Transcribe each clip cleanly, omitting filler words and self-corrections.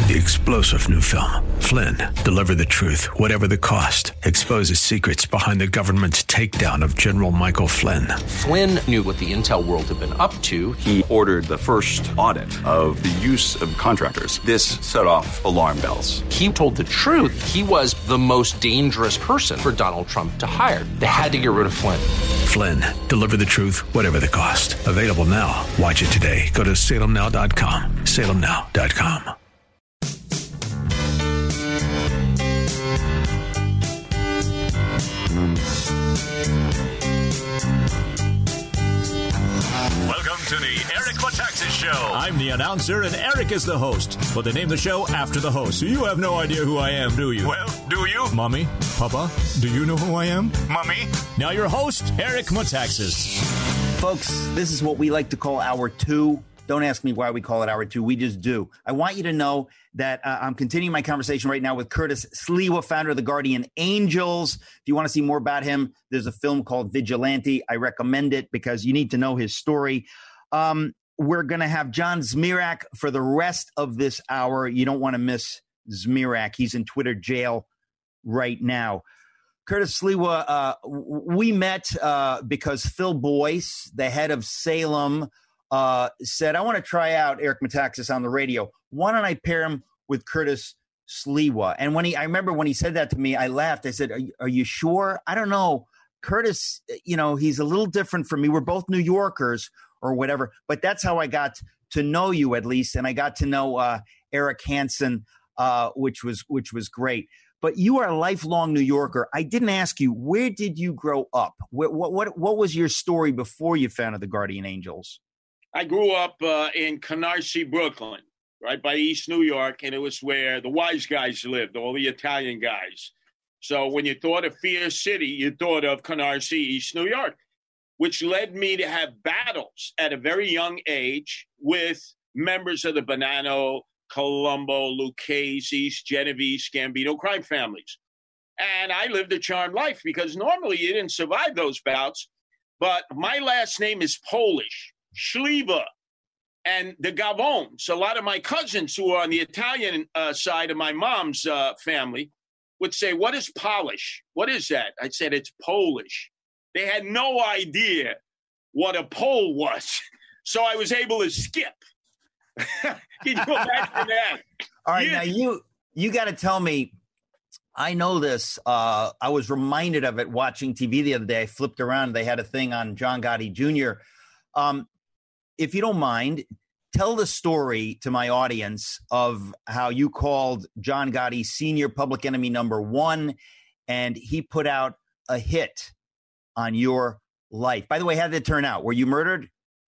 The explosive new film, Flynn, deliver the truth, whatever the cost, exposes secrets behind the government's takedown of General Michael Flynn. Flynn knew what the intel world had been up to. He ordered the first audit of the use of contractors. This set off alarm bells. He told the truth. He was the most dangerous person for Donald Trump to hire. They had to get rid of Flynn. Flynn, deliver the truth, whatever the cost. Available now. Watch it today. Go to salemnow.com. salemnow.com. Welcome to the Eric Metaxas Show. I'm the announcer and Eric is the host, but they named the show after the host, so you have no idea who I am, do you? Well, do you? Mommy? Papa? Do you know who I am? Mummy? Now your host, Eric Metaxas. Folks, this is what we like to call Hour 2. Don't ask me why we call it Hour 2. We just do. I want you to know that I'm continuing my conversation right now with Curtis Sliwa, founder of the Guardian Angels. If you want to see more about him, there's a film called Vigilante. I recommend it because you need to know his story. We're going to have John Zmirak for the rest of this hour. You don't want to miss Zmirak. He's in Twitter jail right now. Curtis Sliwa, we met because Phil Boyce, the head of Salem, said, I want to try out Eric Metaxas on the radio. Why don't I pair him with Curtis Sliwa? And I remember when he said that to me, I laughed. I said, are you sure? I don't know. Curtis, he's a little different from me. We're both New Yorkers or whatever, but that's how I got to know you at least. And I got to know Eric Hansen, which was great. But you are a lifelong New Yorker. I didn't ask you, where did you grow up? What was your story before you founded the Guardian Angels? I grew up in Canarsie, Brooklyn, right by East New York, and it was where the wise guys lived, all the Italian guys. So when you thought of Fear City, you thought of Canarsie, East New York, which led me to have battles at a very young age with members of the Bonanno, Colombo, Lucchese, Genovese, Gambino crime families. And I lived a charmed life because normally you didn't survive those bouts. But my last name is Polish, Sliwa, and the Gavones. A lot of my cousins who are on the Italian side of my mom's family would say, what is Polish? What is that? I said, it's Polish. They had no idea what a Pole was. So I was able to skip. Can you imagine that? All right, Now you got to tell me, I know this. I was reminded of it watching TV the other day. I flipped around. They had a thing on John Gotti Jr. If you don't mind, tell the story to my audience of how you called John Gotti Sr. public enemy number 1, and he put out a hit on your life. By the way, how did it turn out? Were you murdered?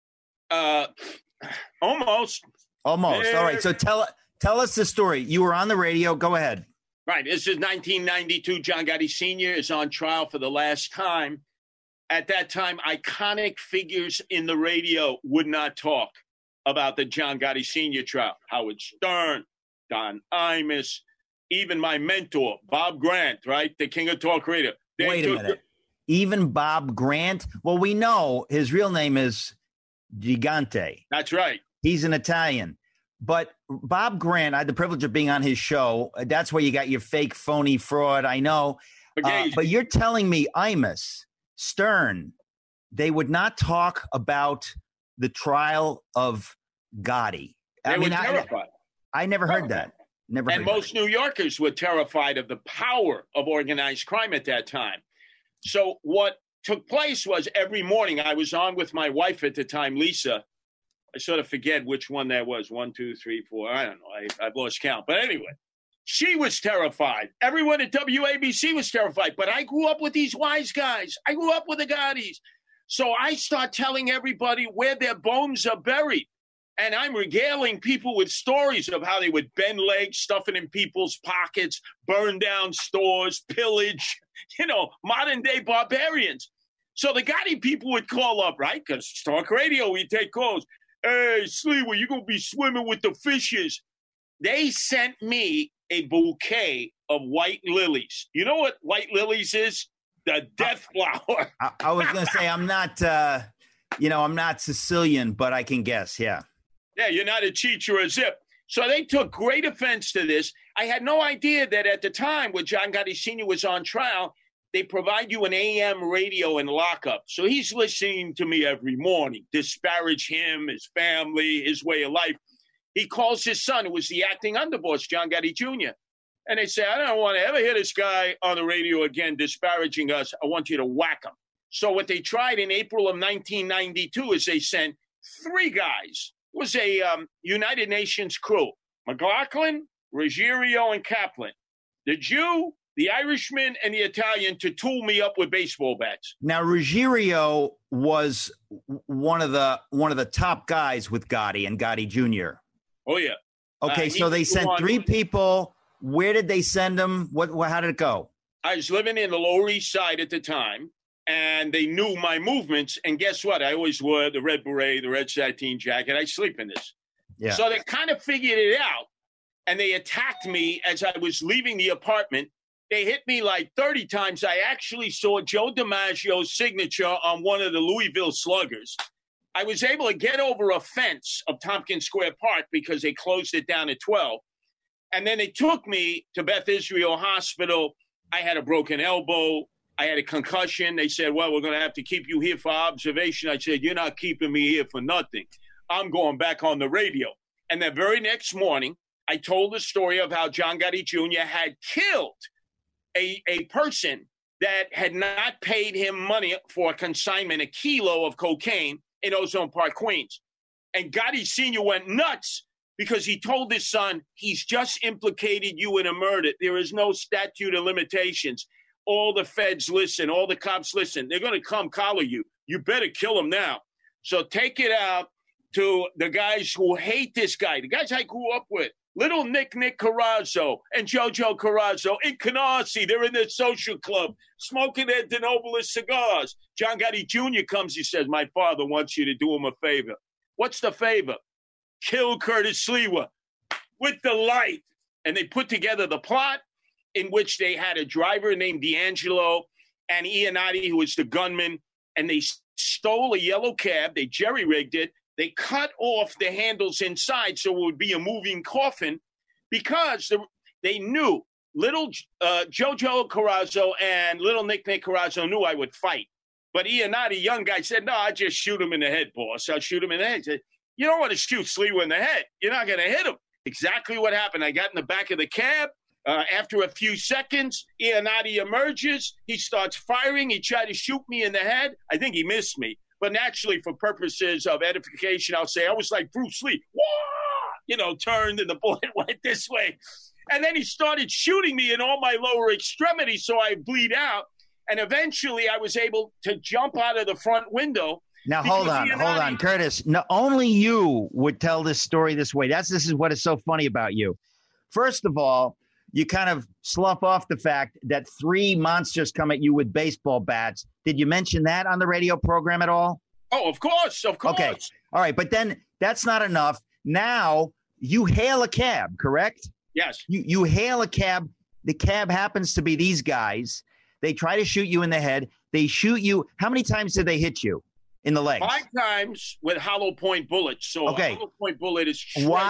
Almost. All right. So tell us the story. You were on the radio. Go ahead. Right. This is 1992. John Gotti Sr. is on trial for the last time. At that time, iconic figures in the radio would not talk about the John Gotti Sr. trial. Howard Stern, Don Imus, even my mentor, Bob Grant, right? The king of talk radio. Wait a minute. Even Bob Grant? Well, we know his real name is Gigante. That's right. He's an Italian. But Bob Grant, I had the privilege of being on his show. That's where you got your fake, phony fraud, I know. But you're telling me Imus, Stern, they would not talk about the trial of Gotti. They were terrified. I never heard that. And most New Yorkers were terrified of the power of organized crime at that time. So what took place was every morning I was on with my wife at the time, Lisa. I sort of forget which one that was. 1, 2, 3, 4. I don't know. I've lost count. But anyway, she was terrified. Everyone at WABC was terrified. But I grew up with these wise guys. I grew up with the Gottis. So I start telling everybody where their bones are buried. And I'm regaling people with stories of how they would bend legs, stuff it in people's pockets, burn down stores, pillage, modern day barbarians. So the Gotti people would call up, right? Because talk radio, we take calls. Hey, Sliwa, you're going to be swimming with the fishes. They sent me a bouquet of white lilies. You know what white lilies is? The death flower. I was going to say, I'm not, I'm not Sicilian, but I can guess, yeah. Yeah, you're not a Cheech or a Zip. So they took great offense to this. I had no idea that at the time when John Gotti Sr. was on trial, they provide you an AM radio in lockup. So he's listening to me every morning, disparage him, his family, his way of life. He calls his son, who was the acting underboss, John Gotti Jr., and they say, I don't want to ever hear this guy on the radio again disparaging us. I want you to whack him. So what they tried in April of 1992 is they sent 3 guys. It was a United Nations crew, McLaughlin, Ruggiero, and Kaplan. The Jew, the Irishman, and the Italian to tool me up with baseball bats. Now, Ruggiero was one of the top guys with Gotti and Gotti Jr. Oh, yeah. Okay, so they sent 3 people. Where did they send them? How did it go? I was living in the Lower East Side at the time, and they knew my movements. And guess what? I always wore the red beret, the red sateen jacket. I sleep in this. Yeah. So they kind of figured it out, and they attacked me as I was leaving the apartment. They hit me like 30 times. I actually saw Joe DiMaggio's signature on one of the Louisville Sluggers. I was able to get over a fence of Tompkins Square Park because they closed it down at 12. And then they took me to Beth Israel Hospital. I had a broken elbow. I had a concussion. They said, well, we're going to have to keep you here for observation. I said, you're not keeping me here for nothing. I'm going back on the radio. And the very next morning, I told the story of how John Gotti Jr. had killed a person that had not paid him money for a consignment, a kilo of cocaine in Ozone Park, Queens. And Gotti Sr. went nuts because he told his son, he's just implicated you in a murder. There is no statute of limitations. All the feds listen. All the cops listen. They're going to come collar you. You better kill him now. So take it out to the guys who hate this guy, the guys I grew up with. Little Nick Carrazzo and Jojo Carrazzo in Canarsie. They're in their social club, smoking their De Nobilis cigars. John Gotti Jr. comes. He says, my father wants you to do him a favor. What's the favor? Kill Curtis Sliwa with the light. And they put together the plot in which they had a driver named D'Angelo and Iannotti, who was the gunman, and they stole a yellow cab. They jerry-rigged it. They cut off the handles inside so it would be a moving coffin because they knew little Jojo Carrazzo and little Nick Carrazzo knew I would fight. But Iannotti, young guy, said, no, I'll just shoot him in the head, boss. I'll shoot him in the head. He said, you don't want to shoot Sliwa in the head. You're not going to hit him. Exactly what happened. I got in the back of the cab. After a few seconds, Iannotti emerges. He starts firing. He tried to shoot me in the head. I think he missed me. But naturally, for purposes of edification, I'll say I was like Bruce Lee. Wah! Turned and the bullet went this way. And then he started shooting me in all my lower extremities, so I bleed out. And eventually, I was able to jump out of the front window. Now, hold on, Curtis. No, only you would tell this story this way. This is what is so funny about you. First of all, you kind of slough off the fact that 3 monsters come at you with baseball bats. Did you mention that on the radio program at all? Oh, of course. Okay. All right. But then that's not enough. Now you hail a cab, correct? Yes. You hail a cab. The cab happens to be these guys. They try to shoot you in the head. They shoot you. How many times did they hit you in the legs? 5 times with hollow point bullets. So okay. A hollow point bullet is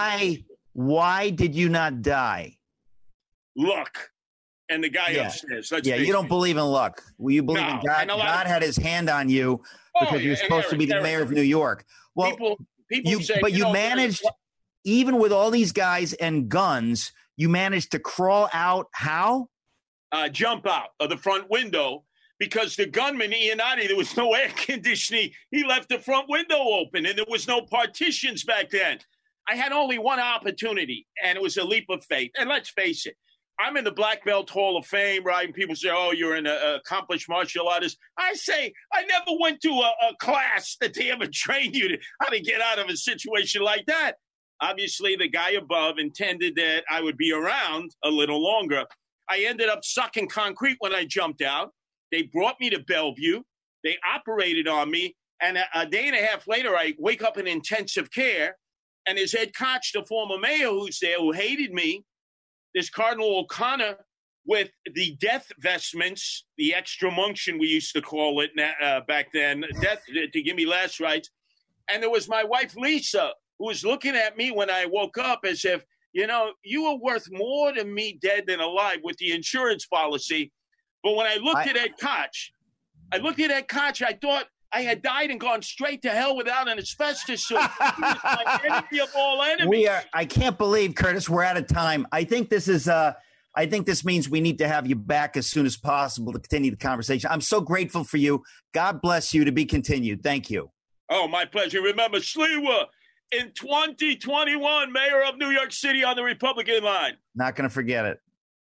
Why did you not die? Luck. And the guy upstairs. You don't believe in luck. Well, you believe in God. God had his hand on you because you're supposed to be the mayor of New York. Well, people say, but you managed, even with all these guys and guns, you managed to crawl out. How? Jump out of the front window because the gunman, Iannotti, there was no air conditioning. He left the front window open and there was no partitions back then. I had only one opportunity and it was a leap of faith. And let's face it, I'm in the Black Belt Hall of Fame, right? And people say, oh, you're an accomplished martial artist. I say, I never went to a class that they ever trained you to how to get out of a situation like that. Obviously, the guy above intended that I would be around a little longer. I ended up sucking concrete when I jumped out. They brought me to Bellevue. They operated on me. And a day and a half later, I wake up in intensive care. And there's Ed Koch, the former mayor who's there, who hated me. There's Cardinal O'Connor with the death vestments, the extremunction we used to call it back then, death to give me last rites. And there was my wife, Lisa, who was looking at me when I woke up as if you know, you were worth more to me dead than alive with the insurance policy. But when I looked at Ed Koch, I thought I had died and gone straight to hell without an asbestos suit. He was my enemy of all enemies. I can't believe, Curtis, we're out of time. I think this means we need to have you back as soon as possible to continue the conversation. I'm so grateful for you. God bless you. To be continued. Thank you. Oh, my pleasure. Remember, Sliwa, in 2021, mayor of New York City on the Republican line. Not going to forget it.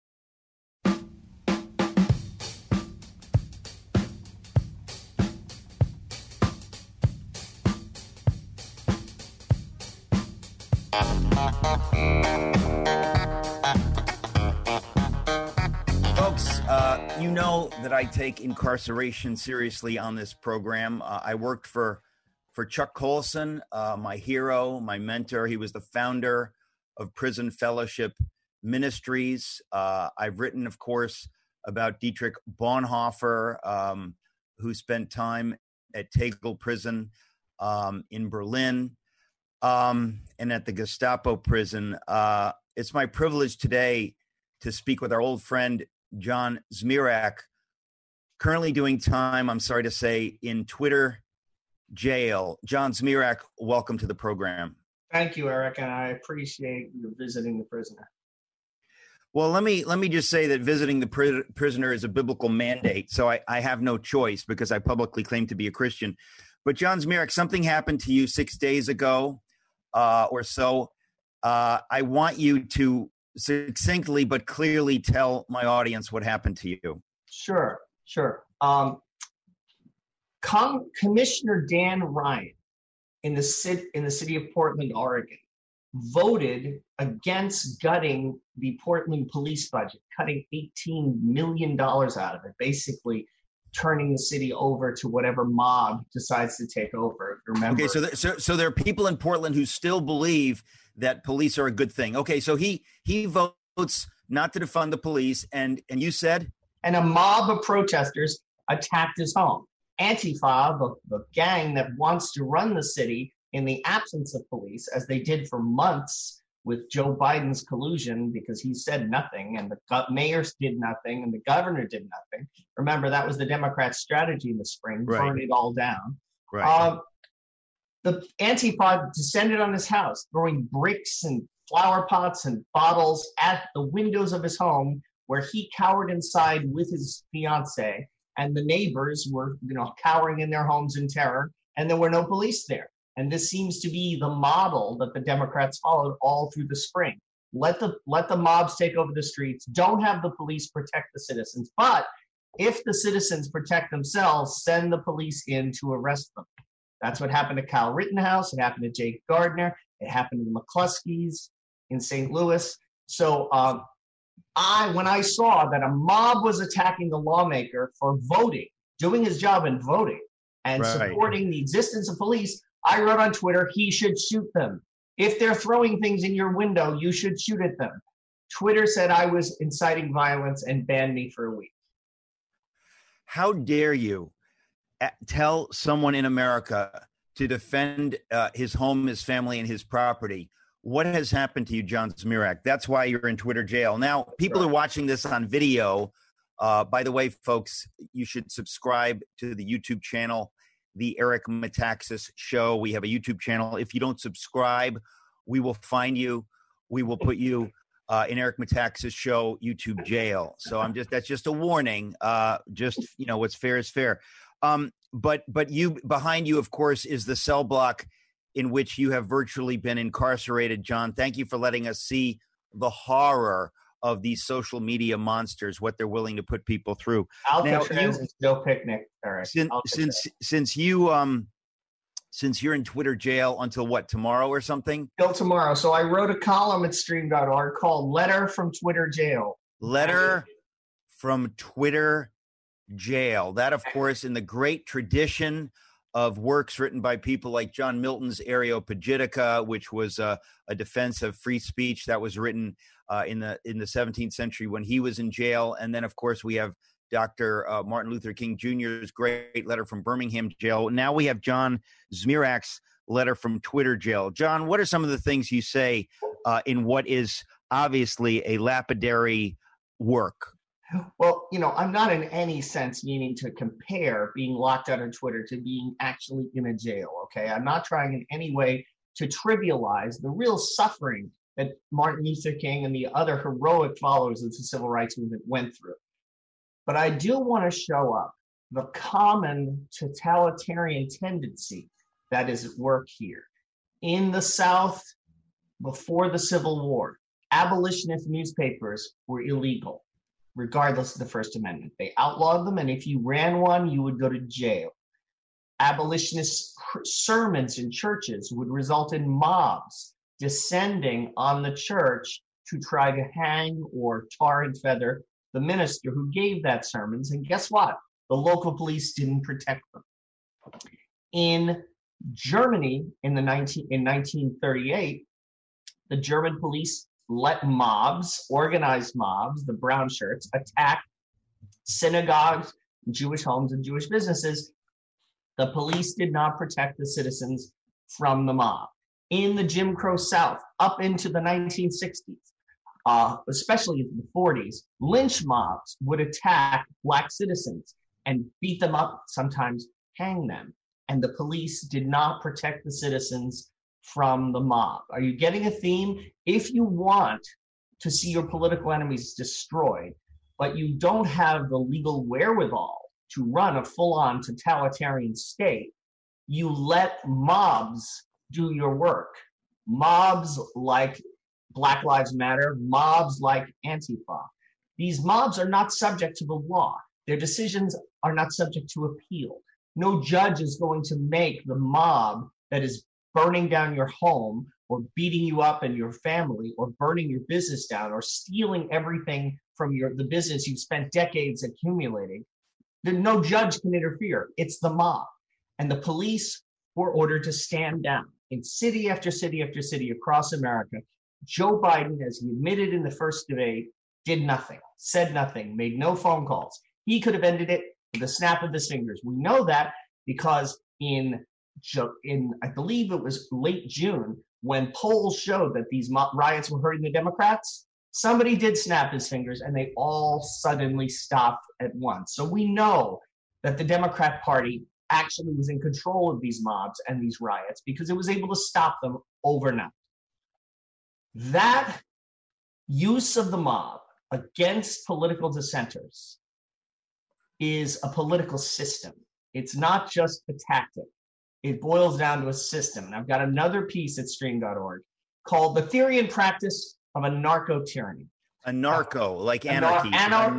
Folks, you know that I take incarceration seriously on this program. I worked for Chuck Colson, my hero, my mentor. He was the founder of Prison Fellowship Ministries. I've written, of course, about Dietrich Bonhoeffer, who spent time at Tegel Prison in Berlin. And at the Gestapo prison. It's my privilege today to speak with our old friend, John Zmirak, currently doing time, I'm sorry to say, in Twitter jail. John Zmirak, welcome to the program. Thank you, Eric, and I appreciate you visiting the prisoner. Well, let me just say that visiting the prisoner is a biblical mandate, so I have no choice because I publicly claim to be a Christian. But John Zmirak, something happened to you 6 days ago or so. I want you to succinctly but clearly tell my audience what happened to you. Sure. Commissioner Dan Ryan in the city of Portland, Oregon, voted against gutting the Portland police budget, cutting $18 million out of it, basically turning the city over to whatever mob decides to take over. Remember? Okay, so there are people in Portland who still believe that police are a good thing. Okay, so he votes not to defund the police, and you said? And a mob of protesters attacked his home. Antifa, the gang that wants to run the city in the absence of police, as they did for months with Joe Biden's collusion, because he said nothing and the mayors did nothing and the governor did nothing. Remember, that was the Democrats' strategy in the spring, burn it all down. Right. The Antifa descended on his house, throwing bricks and flower pots and bottles at the windows of his home, where he cowered inside with his fiancée, and the neighbors were, cowering in their homes in terror, and there were no police there. And this seems to be the model that the Democrats followed all through the spring. Let the mobs take over the streets. Don't have the police protect the citizens. But if the citizens protect themselves, send the police in to arrest them. That's what happened to Kyle Rittenhouse. It happened to Jake Gardner. It happened to the McCluskeys in St. Louis. So when I saw that a mob was attacking the lawmaker for voting, doing his job in voting, and supporting the existence of police, I wrote on Twitter, he should shoot them. If they're throwing things in your window, you should shoot at them. Twitter said I was inciting violence and banned me for a week. How dare you tell someone in America to defend his home, his family, and his property? What has happened to you, John Zmirak? That's why you're in Twitter jail. Now, people are watching this on video. By the way, folks, you should subscribe to the YouTube channel, The Eric Metaxas Show. We have a YouTube channel. If you don't subscribe, we will find you. We will put you in Eric Metaxas Show YouTube jail. So that's just a warning. What's fair is fair. But you, behind you, of course, is the cell block in which you have virtually been incarcerated. John, thank you for letting us see the horror of these social media monsters, what they're willing to put people through. Alcatraz is no picnic, Eric. Since you're in Twitter jail until what, tomorrow or something? Till tomorrow. So I wrote a column at stream.org called Letter from Twitter Jail. Letter from Twitter Jail. That, of course, in the great tradition of works written by people like John Milton's Areopagitica, which was a defense of free speech that was written in the 17th century when he was in jail. And then, of course, we have Dr. Martin Luther King Jr.'s great letter from Birmingham jail. Now we have John Zmirak's letter from Twitter jail. John, what are some of the things you say in what is obviously a lapidary work? Well, I'm not in any sense meaning to compare being locked out on Twitter to being actually in a jail, okay? I'm not trying in any way to trivialize the real suffering that Martin Luther King and the other heroic followers of the civil rights movement went through. But I do want to show up the common totalitarian tendency that is at work here. In the South, before the Civil War, abolitionist newspapers were illegal, regardless of the First Amendment. They outlawed them, and if you ran one, you would go to jail. Abolitionist sermons in churches would result in mobs descending on the church to try to hang or tar and feather the minister who gave that sermons. And guess what? The local police didn't protect them. In Germany, in 1938, the German police let mobs, organized mobs, the brown shirts, attack synagogues, Jewish homes, and Jewish businesses. The police did not protect the citizens from the mob. In the Jim Crow South, up into the 1960s, especially in the 40s, lynch mobs would attack Black citizens and beat them up, sometimes hang them. And the police did not protect the citizens from the mob. Are you getting a theme? If you want to see your political enemies destroyed, but you don't have the legal wherewithal to run a full-on totalitarian state, you let mobs do your work. Mobs like Black Lives Matter, mobs like Antifa. These mobs are not subject to the law. Their decisions are not subject to appeal. No judge is going to make the mob that is burning down your home or beating you up and your family or burning your business down or stealing everything from the business you've spent decades accumulating. No judge can interfere. It's the mob. And the police were ordered to stand down in city after city after city across America. Joe Biden, as he admitted in the first debate, did nothing, said nothing, made no phone calls. He could have ended it with a snap of his fingers. We know that because in I believe it was late June, when polls showed that these riots were hurting the Democrats, somebody did snap his fingers and they all suddenly stopped at once. So we know that the Democrat Party actually was in control of these mobs and these riots because it was able to stop them overnight. That use of the mob against political dissenters is a political system. It's not just a tactic. It boils down to a system. And I've got another piece at stream.org called The Theory and Practice of a Narco-Tyranny. A narco, like anarchy.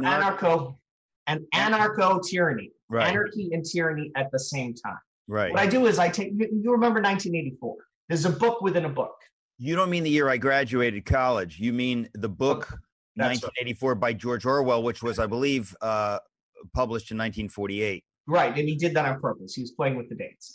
Anarcho-tyranny. Right. Anarchy and tyranny at the same time. Right. What I do is you remember 1984. There's a book within a book. You don't mean the year I graduated college. You mean the book 1984 by George Orwell, which was, I believe, published in 1948. Right, and he did that on purpose. He was playing with the dates.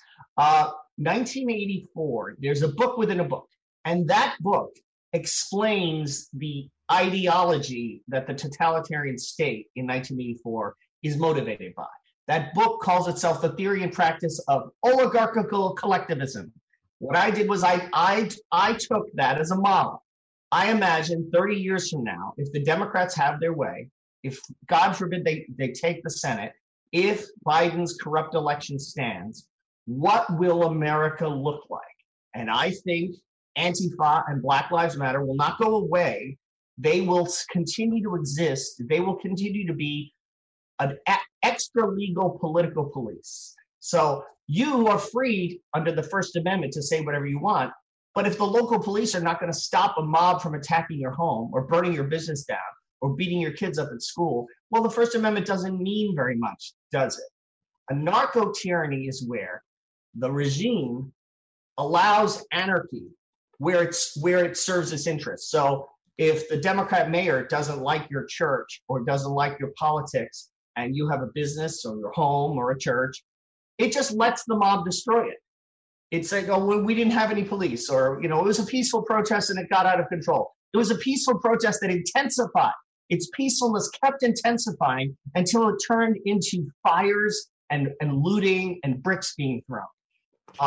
1984, there's a book within a book. And that book explains the ideology that the totalitarian state in 1984 is motivated by. That book calls itself The Theory and Practice of Oligarchical Collectivism. What I did was I took that as a model. I imagine 30 years from now, if the Democrats have their way, if, God forbid, they take the Senate, if Biden's corrupt election stands, what will America look like? And I think Antifa and Black Lives Matter will not go away. They will continue to exist. They will continue to be an extra legal political police. So you are free under the First Amendment to say whatever you want. But if the local police are not going to stop a mob from attacking your home or burning your business down or beating your kids up at school, well, the First Amendment doesn't mean very much, does it? A narco-tyranny is where the regime allows anarchy where it serves its interests. So if the Democrat mayor doesn't like your church or doesn't like your politics and you have a business or your home or a church, it just lets the mob destroy it. It's like, oh, well, we didn't have any police, or, it was a peaceful protest and it got out of control. It was a peaceful protest that intensified. Its peacefulness kept intensifying until it turned into fires and looting and bricks being thrown.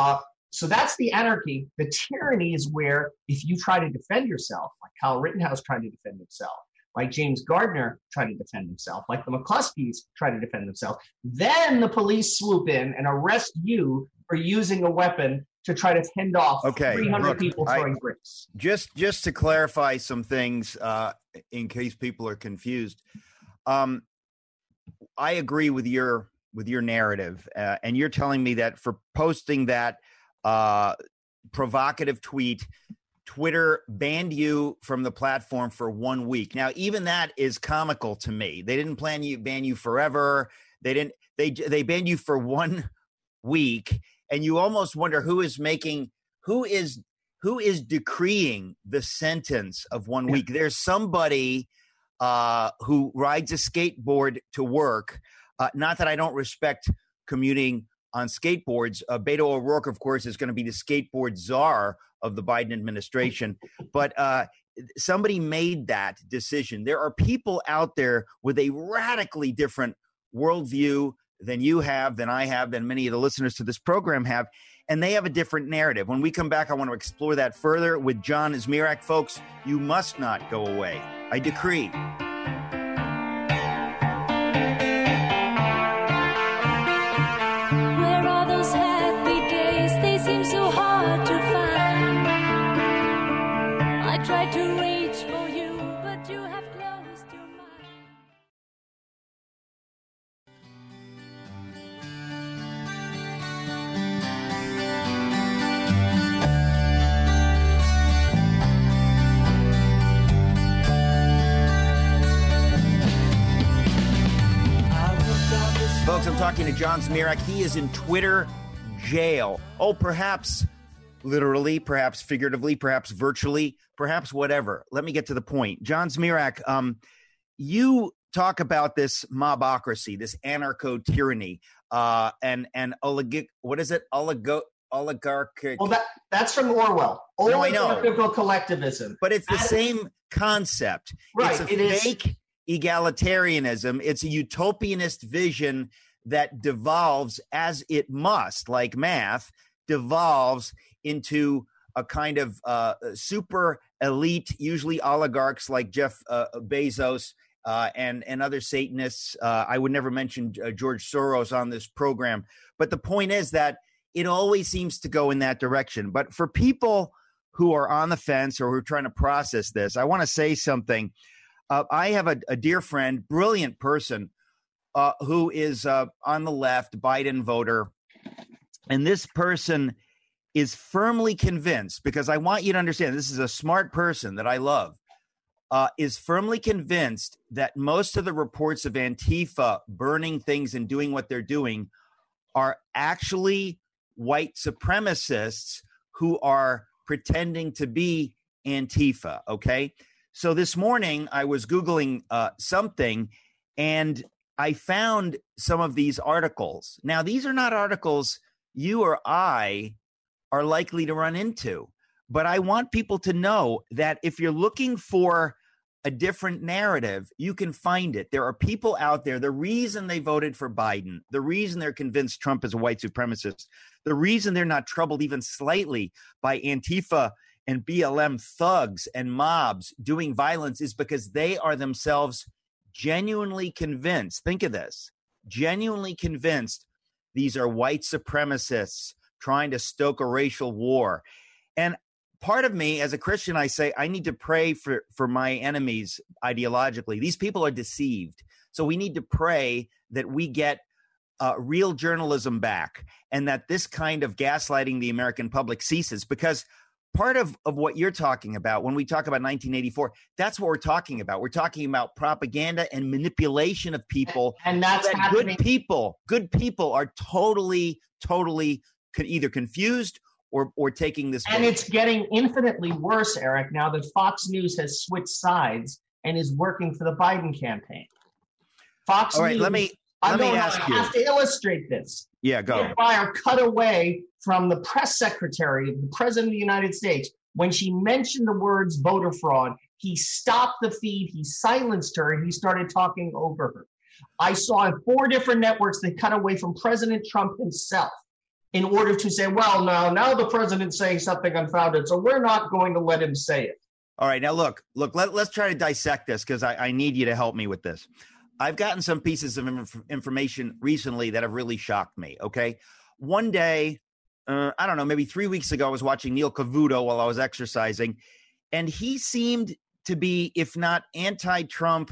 So that's the anarchy. The tyranny is where if you try to defend yourself, like Kyle Rittenhouse tried to defend himself, like James Gardner tried to defend himself, like the McCloskeys tried to defend themselves, then the police swoop in and arrest you for using a weapon to try to fend off 300 people throwing bricks. Just to clarify some things, in case people are confused, I agree with your narrative, and you're telling me that for posting that provocative tweet, Twitter banned you from the platform for 1 week. Now, even that is comical to me. They didn't ban you forever. They banned you for 1 week, and you almost wonder who is decreeing the sentence of 1 week. There's somebody who rides a skateboard to work. Not that I don't respect commuting on skateboards. Beto O'Rourke, of course, is going to be the skateboard czar of the Biden administration. But somebody made that decision. There are people out there with a radically different worldview than you have, than I have, than many of the listeners to this program have, and they have a different narrative. When we come back, I want to explore that further with John Zmirak. Folks, you must not go away. I decree. Tried to reach for you, but you have closed your mind. Folks, I'm talking to John Zmirak. He is in Twitter jail. Oh, perhaps literally, perhaps figuratively, perhaps virtually, perhaps whatever. Let me get to the point. John Zmirak, you talk about this mobocracy, this anarcho-tyranny, and what is it? Oligarchic. Well, that's from Orwell. No, I know. Oligarchical collectivism. But it's the same concept. Right. It's a fake egalitarianism. It's a utopianist vision that devolves, as it must, like math, devolves into a kind of super elite, usually oligarchs like Jeff Bezos and other Satanists. I would never mention George Soros on this program. But the point is that it always seems to go in that direction. But for people who are on the fence or who are trying to process this, I want to say something. I have a dear friend, brilliant person, who is on the left, Biden voter. And this person is firmly convinced, because I want you to understand, this is a smart person that I love, is firmly convinced that most of the reports of Antifa burning things and doing what they're doing are actually white supremacists who are pretending to be Antifa, okay? So this morning I was Googling something, and I found some of these articles. Now, these are not articles you or I are likely to run into. But I want people to know that if you're looking for a different narrative, you can find it. There are people out there. The reason they voted for Biden, the reason they're convinced Trump is a white supremacist, the reason they're not troubled even slightly by Antifa and BLM thugs and mobs doing violence is because they are themselves genuinely convinced. Think of this, genuinely convinced these are white supremacists trying to stoke a racial war. And part of me as a Christian, I say, I need to pray for my enemies ideologically. These people are deceived. So we need to pray that we get real journalism back and that this kind of gaslighting the American public ceases, because part of what you're talking about when we talk about 1984, that's what we're talking about. We're talking about propaganda and manipulation of people. And that's that good people are totally either confused or taking this. And it's getting infinitely worse, Eric, now that Fox News has switched sides and is working for the Biden campaign. Fox All right, News. let me ask you. I have to illustrate this. Yeah, go. Ed Beyer cut away from the press secretary of the President of the United States. When she mentioned the words voter fraud, he stopped the feed, he silenced her, and he started talking over her. I saw in 4 different networks they cut away from President Trump himself. in order to say, well, now the president's saying something unfounded, so we're not going to let him say it. All right. Now, look, let's try to dissect this because I need you to help me with this. I've gotten some pieces of information recently that have really shocked me. Okay. One day, I don't know, maybe 3 weeks ago, I was watching Neil Cavuto while I was exercising, and he seemed to be, if not anti-Trump,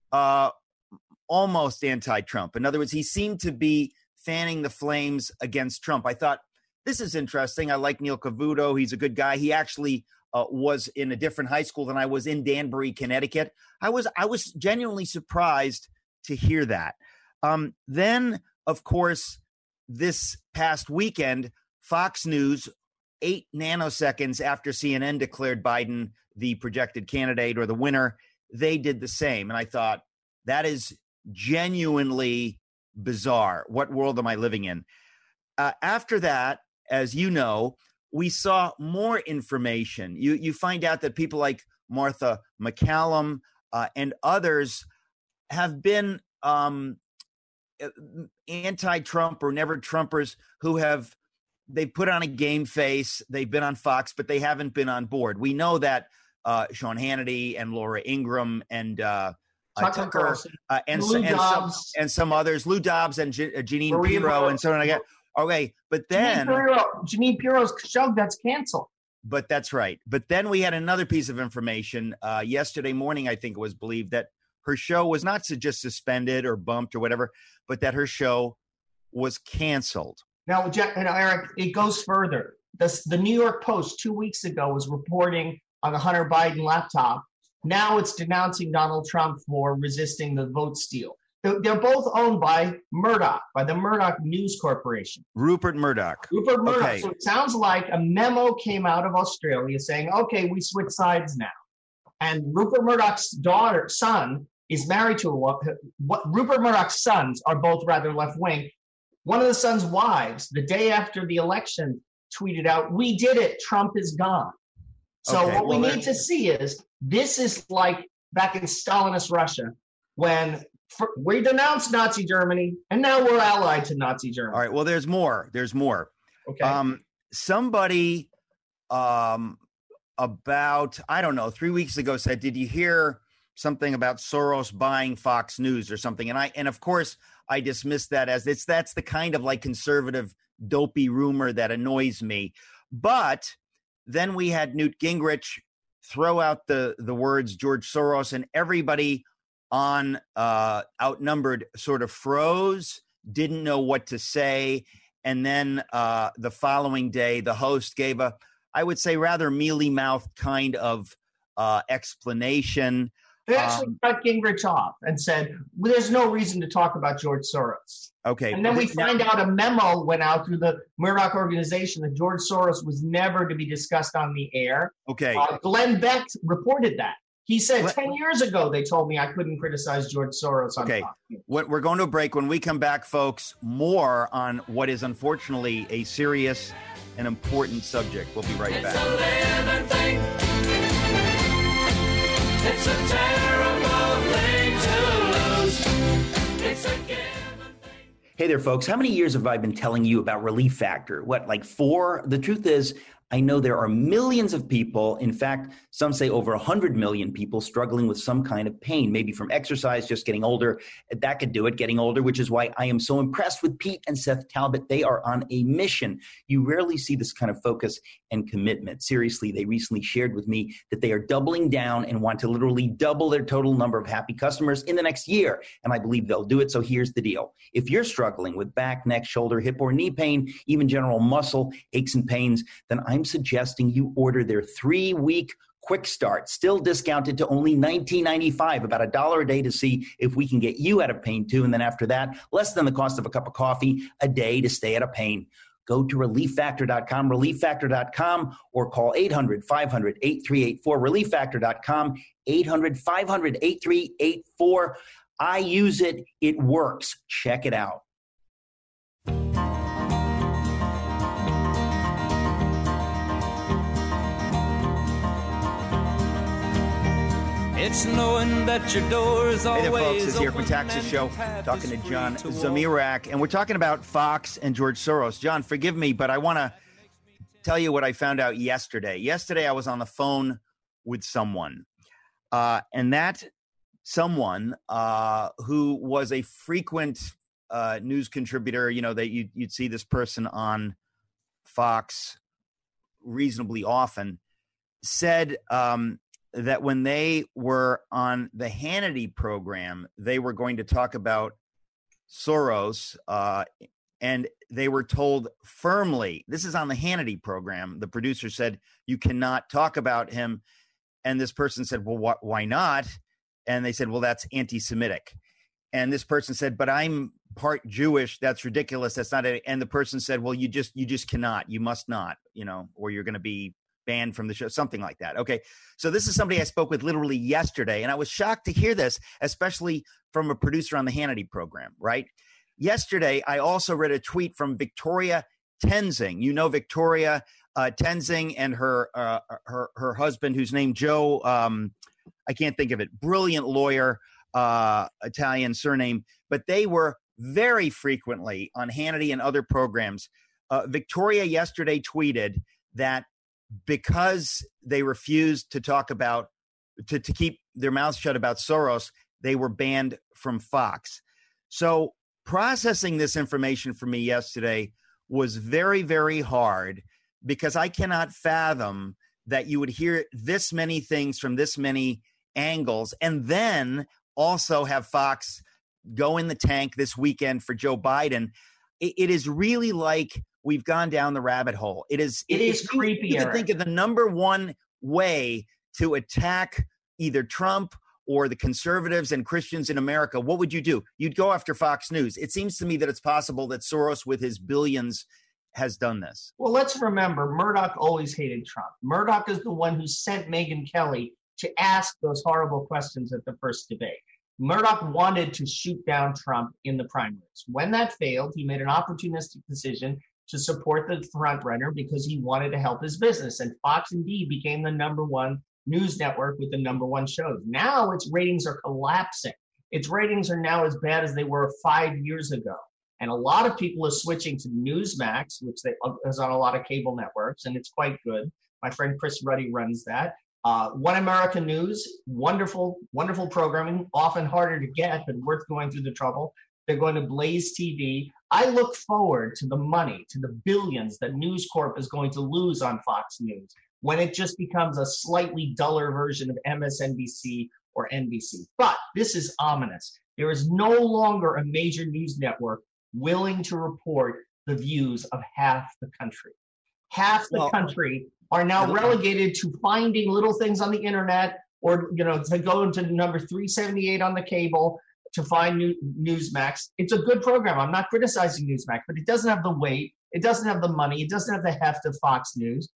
almost anti-Trump. In other words, he seemed to be fanning the flames against Trump. I thought, this is interesting. I like Neil Cavuto. He's a good guy. He actually was in a different high school than I was, in Danbury, Connecticut. I was genuinely surprised to hear that. Then, of course, this past weekend, Fox News, 8 nanoseconds after CNN declared Biden the projected candidate or the winner, they did the same. And I thought, that is genuinely bizarre. What world am I living in? After that, as you know, we saw more information. You find out that people like Martha McCallum and others have been anti-Trump or never Trumpers who they've put on a game face. They've been on Fox, but they haven't been on board. We know that Sean Hannity and Laura Ingraham and Tucker and some others, Lou Dobbs and Jeanine Pirro and so on. Okay, but then Jeanine Pirro's show that's canceled. But that's right. But then we had another piece of information yesterday morning. I think it was believed that her show was not just suspended or bumped or whatever, but that her show was canceled. Now, Jack and Eric, it goes further. The New York Post 2 weeks ago was reporting on the Hunter Biden laptop. Now it's denouncing Donald Trump for resisting the vote steal. They're both owned by Murdoch, by the Murdoch News Corporation. Rupert Murdoch. Okay. So it sounds like a memo came out of Australia saying, okay, we switch sides now. And Rupert Murdoch's son is married to Rupert Murdoch's sons are both rather left-wing. One of the son's wives, the day after the election, tweeted out, "We did it. Trump is gone." So what we need to see is this is like back in Stalinist Russia when we denounced Nazi Germany and now we're allied to Nazi Germany. All right. Well, there's more. Okay. Somebody about, I don't know, 3 weeks ago said, did you hear something about Soros buying Fox News or something? And of course, I dismissed that as that's the kind of like conservative dopey rumor that annoys me. But then we had Newt Gingrich throw out the words George Soros, and everybody on Outnumbered sort of froze, didn't know what to say. And then the following day, the host gave I would say, rather mealy-mouthed kind of explanation. They actually cut Gingrich off and said, well, there's no reason to talk about George Soros. Okay. And then we find out a memo went out through the Murdoch organization that George Soros was never to be discussed on the air. Okay. Glenn Beck reported that. He said 10 years ago, they told me I couldn't criticize George Soros on Fox. We're going to a break. When we come back, folks, more on what is unfortunately a serious and important subject. We'll be right back. It's a living thing. It's a terrible thing to lose. It's a given thing. Hey there, folks. How many years have I been telling you about Relief Factor? What, like 4? The truth is, I know there are millions of people, in fact, some say over 100 million people struggling with some kind of pain, maybe from exercise, just getting older. That could do it, getting older, which is why I am so impressed with Pete and Seth Talbot. They are on a mission. You rarely see this kind of focus and commitment. Seriously, they recently shared with me that they are doubling down and want to literally double their total number of happy customers in the next year. And I believe they'll do it. So here's the deal. If you're struggling with back, neck, shoulder, hip, or knee pain, even general muscle aches and pains, then I'm suggesting you order their 3-week quick start, still discounted to only $19.95, about $1 a day to see if we can get you out of pain too. And then after that, less than the cost of a cup of coffee a day to stay out of pain. Go to ReliefFactor.com, ReliefFactor.com, or call 800-500-8384, ReliefFactor.com, 800-500-8384. I use it. It works. Check it out. It's knowing that your door is always Hey there, folks. It's the Eric open Metaxas and Show, your path talking to is John free to walk. Zamirak, and we're talking about Fox and George Soros. John, forgive me, but I want to tell you what I found out yesterday. Yesterday, I was on the phone with someone, and that someone who was a frequent news contributor, you know, that you'd see this person on Fox reasonably often, said that when they were on the Hannity program, they were going to talk about Soros, and they were told firmly, this is on the Hannity program, the producer said, you cannot talk about him. And this person said, well, why not? And they said, well, that's anti-Semitic. And this person said, but I'm part Jewish. That's ridiculous. That's not it. And the person said, well, you just cannot, you must not, you know, or you're going to be banned from the show, something like that. Okay. So this is somebody I spoke with literally yesterday, and I was shocked to hear this, especially from a producer on the Hannity program, right? Yesterday, I also read a tweet from Victoria Tenzing. You know, Victoria Tenzing and her husband, who's named Joe, I can't think of it, brilliant lawyer, Italian surname, but they were very frequently on Hannity and other programs. Victoria yesterday tweeted that because they refused to talk about, to keep their mouths shut about Soros, they were banned from Fox. So processing this information for me yesterday was very, very hard, because I cannot fathom that you would hear this many things from this many angles and then also have Fox go in the tank this weekend for Joe Biden. It is really like we've gone down the rabbit hole. It is creepy. You can think of the number one way to attack either Trump or the conservatives and Christians in America. What would you do? You'd go after Fox News. It seems to me that it's possible that Soros, with his billions, has done this. Well, let's remember, Murdoch always hated Trump. Murdoch is the one who sent Megyn Kelly to ask those horrible questions at the first debate. Murdoch wanted to shoot down Trump in the primaries. When that failed, he made an opportunistic decision to support the frontrunner because he wanted to help his business. And Fox indeed became the number one news network with the number one shows. Now its ratings are collapsing. Its ratings are now as bad as they were 5 years ago. And a lot of people are switching to Newsmax, which is on a lot of cable networks, and it's quite good. My friend Chris Ruddy runs that. One America News, wonderful, wonderful programming, often harder to get, but worth going through the trouble. They're going to Blaze TV. I look forward to the money, to the billions that News Corp is going to lose on Fox News when it just becomes a slightly duller version of MSNBC or NBC. But this is ominous. There is no longer a major news network willing to report the views of half the country. Half the country are now relegated to finding little things on the internet, or, you know, to go into number 378 on the cable to find Newsmax. It's a good program. I'm not criticizing Newsmax, but it doesn't have the weight. It doesn't have the money. It doesn't have the heft of Fox News.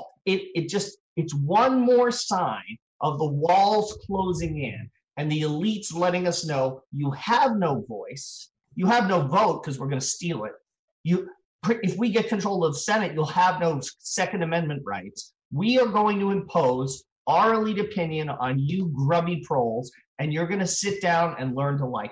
It's one more sign of the walls closing in and the elites letting us know you have no voice. You have no vote because we're going to steal it. If we get control of the Senate, you'll have no Second Amendment rights. We are going to impose our elite opinion on you grubby proles, and you're going to sit down and learn to like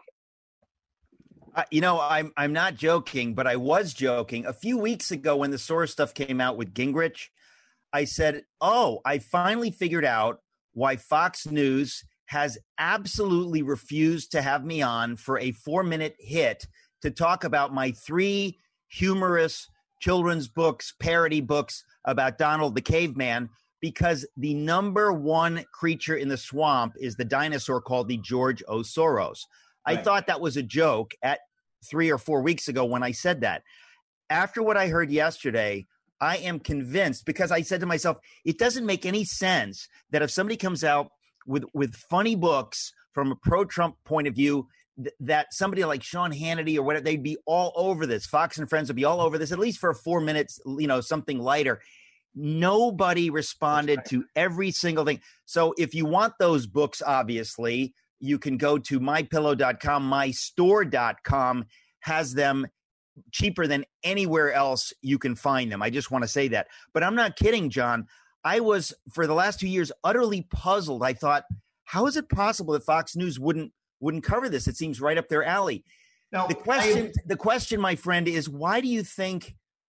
it. You know, I'm not joking, but I was joking. A few weeks ago when the Soros stuff came out with Gingrich, I said, I finally figured out why Fox News has absolutely refused to have me on for a 4-minute hit to talk about my 3 humorous children's books, parody books about Donald the Caveman, because the number one creature in the swamp is the dinosaur called the George O. Soros. Right. I thought that was a joke at 3 or 4 weeks ago when I said that. After what I heard yesterday, I am convinced, because I said to myself, it doesn't make any sense that if somebody comes out with funny books from a pro-Trump point of view, that somebody like Sean Hannity or whatever, they'd be all over this. Fox and Friends would be all over this, at least for 4 minutes, you know, something lighter. Nobody responded to every single thing. So if you want those books, obviously, you can go to mypillow.com. mystore.com has them cheaper than anywhere else you can find them. I just want to say that. But I'm not kidding, John. I was, for the last 2 years, utterly puzzled. I thought, How is it possible that Fox News wouldn't cover this? It seems right up their alley. No, the question, my friend, is where do you think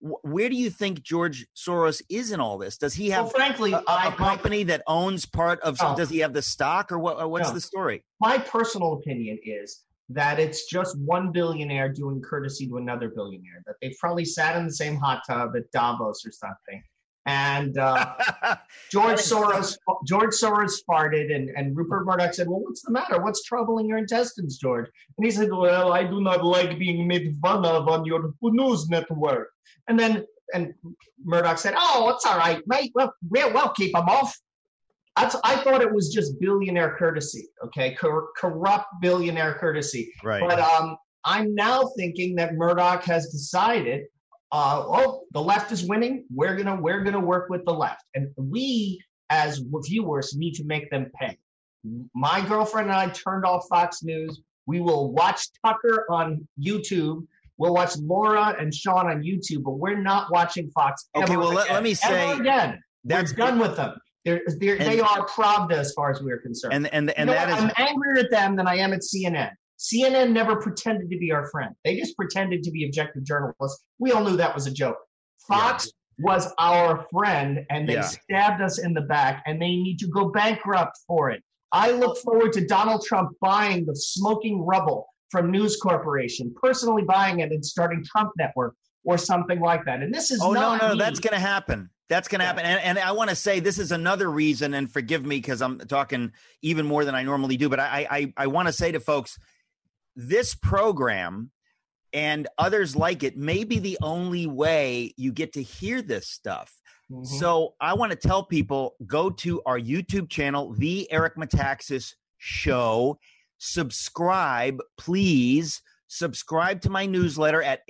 George Soros is in all this? Does he have a company that owns part of? Does he have the stock, or what's the story? My personal opinion is that it's just one billionaire doing courtesy to another billionaire. That they probably sat in the same hot tub at Davos or something. And George Soros farted, and Rupert Murdoch said, "Well, what's the matter? What's troubling your intestines, George?" And he said, "Well, I do not like being made fun of on your news network." And Murdoch said, "Oh, it's all right, mate. We'll keep them off." I thought it was just billionaire courtesy, okay, corrupt billionaire courtesy. Right. But I'm now thinking that Murdoch has decided, the left is winning. We're gonna work with the left, and we as viewers need to make them pay. My girlfriend and I turned off Fox News. We will watch Tucker on YouTube. We'll watch Laura and Sean on YouTube, but we're not watching Fox. Okay, well, let me say again, we're done with them. They are Pravda as far as we're concerned. And I'm angrier at them than I am at CNN. CNN never pretended to be our friend. They just pretended to be objective journalists. We all knew that was a joke. Fox was our friend, and they stabbed us in the back, and they need to go bankrupt for it. I look forward to Donald Trump buying the smoking rubble from News Corporation, personally buying it and starting Trump Network or something like that. And this is no, that's going to happen. That's going to happen. And I want to say this is another reason, and forgive me because I'm talking even more than I normally do, but I want to say to folks, this program and others like it may be the only way you get to hear this stuff. Mm-hmm. So I want to tell people, go to our YouTube channel, The Eric Metaxas Show. Subscribe, please. Subscribe to my newsletter at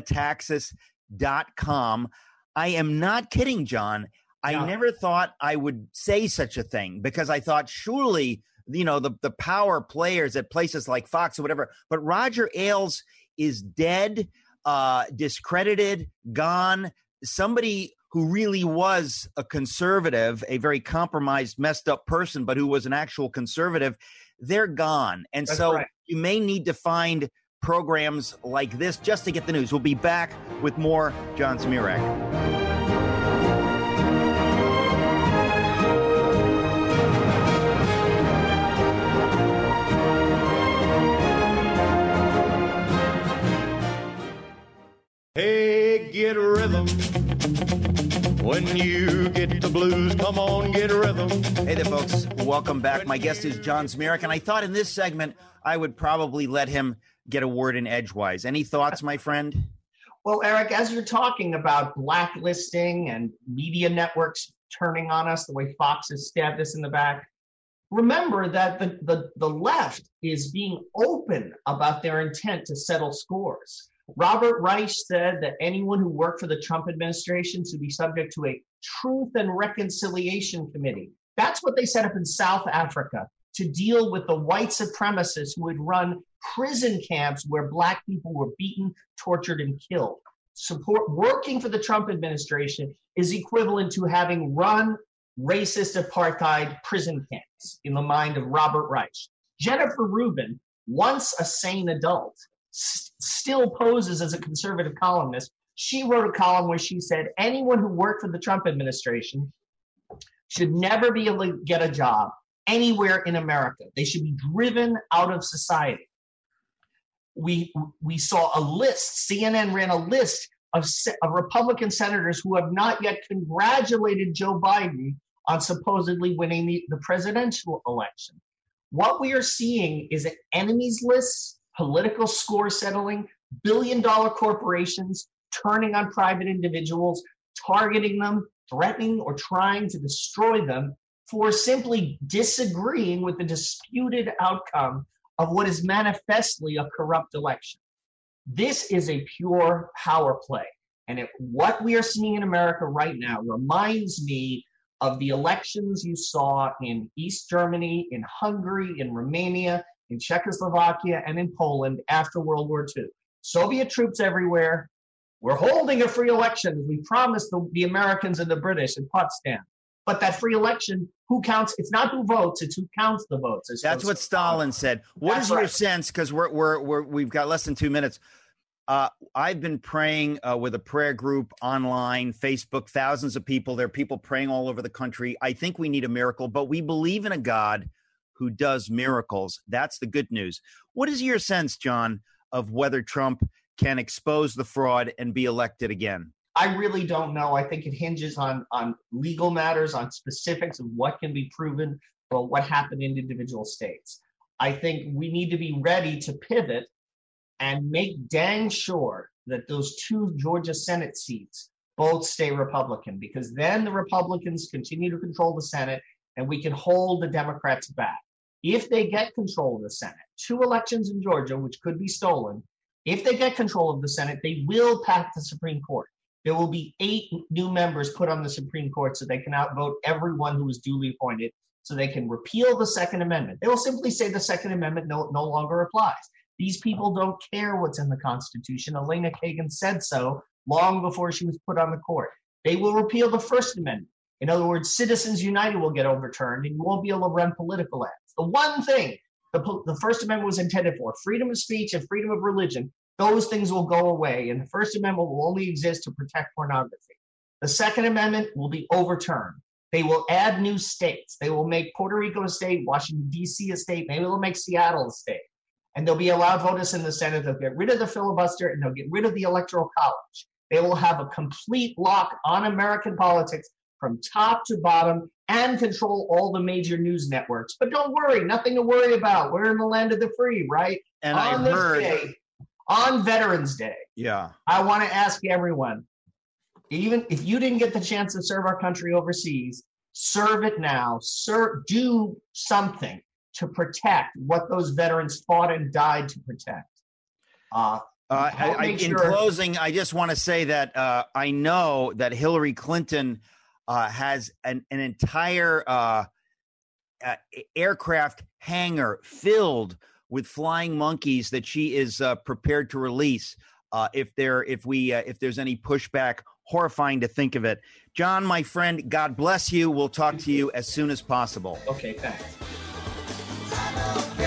ericmetaxas.com. I am not kidding, John. I never thought I would say such a thing because I thought surely, the power players at places like Fox or whatever, but Roger Ailes is dead, discredited, gone. Somebody who really was a conservative, a very compromised, messed up person, but who was an actual conservative, they're gone. And That's so right. You may need to find programs like this just to get the news. We'll be back with more John Zmirak. Hey, get rhythm. When you get the blues, come on, get rhythm. Hey there, folks. Welcome back. My guest is John Zmirak, and I thought in this segment I would probably let him get a word in edgewise. Any thoughts, my friend? Well, Eric, as you're talking about blacklisting and media networks turning on us the way Fox has stabbed us in the back, remember that the left is being open about their intent to settle scores. Robert Reich said that anyone who worked for the Trump administration should be subject to a Truth and Reconciliation Committee. That's what they set up in South Africa to deal with the white supremacists who had run prison camps where black people were beaten, tortured, and killed. Working for the Trump administration is equivalent to having run racist apartheid prison camps in the mind of Robert Reich. Jennifer Rubin, once a sane adult, still poses as a conservative columnist. She wrote a column where she said anyone who worked for the Trump administration should never be able to get a job anywhere in America. They should be driven out of society. We saw a list, CNN ran a list of Republican senators who have not yet congratulated Joe Biden on supposedly winning the presidential election. What we are seeing is an enemies list, political score settling, billion-dollar corporations turning on private individuals, targeting them, threatening or trying to destroy them for simply disagreeing with the disputed outcome of what is manifestly a corrupt election. This is a pure power play. And what we are seeing in America right now reminds me of the elections you saw in East Germany, in Hungary, in Romania, in Czechoslovakia, and in Poland after World War II. Soviet troops everywhere. We're holding a free election as we promised the Americans and the British at Potsdam. But that free election, who counts? It's not who votes; it's who counts the votes. That's what Stalin said. What is your sense? Because we've got less than 2 minutes. I've been praying with a prayer group online, Facebook, thousands of people. There are people praying all over the country. I think we need a miracle, but we believe in a God who does miracles. That's the good news. What is your sense, John, of whether Trump can expose the fraud and be elected again? I really don't know. I think it hinges on legal matters, on specifics of what can be proven or what happened in individual states. I think we need to be ready to pivot and make dang sure that those 2 Georgia Senate seats both stay Republican, because then the Republicans continue to control the Senate and we can hold the Democrats back. If they get control of the Senate, 2 elections in Georgia, which could be stolen, if they get control of the Senate, they will pack the Supreme Court. There will be 8 new members put on the Supreme Court so they can outvote everyone who was duly appointed, so they can repeal the Second Amendment. They will simply say the Second Amendment no longer applies. These people don't care what's in the Constitution. Elena Kagan said so long before she was put on the court. They will repeal the First Amendment. In other words, Citizens United will get overturned, and you won't be able to run political ads. The one thing the First Amendment was intended for, freedom of speech and freedom of religion, those things will go away, and the First Amendment will only exist to protect pornography. The Second Amendment will be overturned. They will add new states. They will make Puerto Rico a state, Washington, D.C. a state. Maybe they'll make Seattle a state. And they'll be allowed voters in the Senate. They'll get rid of the filibuster, and they'll get rid of the Electoral College. They will have a complete lock on American politics from top to bottom and control all the major news networks. But don't worry, nothing to worry about. We're in the land of the free, right? And I heard... On Veterans Day, I want to ask everyone, even if you didn't get the chance to serve our country overseas, serve it now. Do something to protect what those veterans fought and died to protect. In closing, I just want to say that I know that Hillary Clinton has an entire aircraft hangar filled with flying monkeys that she is prepared to release if there's any pushback. Horrifying to think of it. John, my friend, God bless you. We'll talk to you as soon as possible. Okay, thanks.